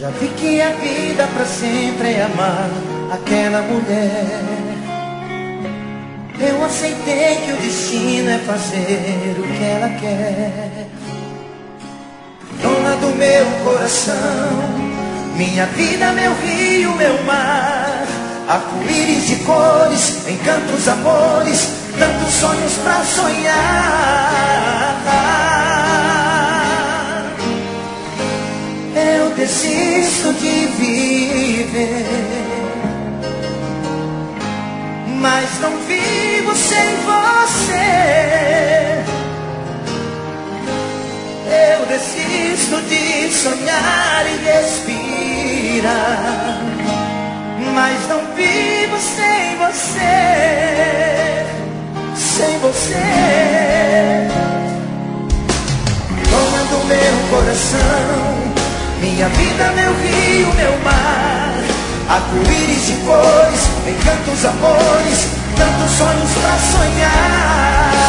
Já vi que a vida pra sempre é amar aquela mulher. Eu aceitei que o destino é fazer o que ela quer. Dona do meu coração, minha vida, meu rio, meu mar. Arco-íris de cores, encantos, amores, tantos sonhos pra sonhar. Eu desisto de viver, mas não vivo sem você. Eu desisto de sonhar e respirar, mas não vivo sem você. Sem você. Dona do meu coração, minha vida, meu rio, meu mar. Arco-íris de cores, encantos, amores, tantos sonhos pra sonhar.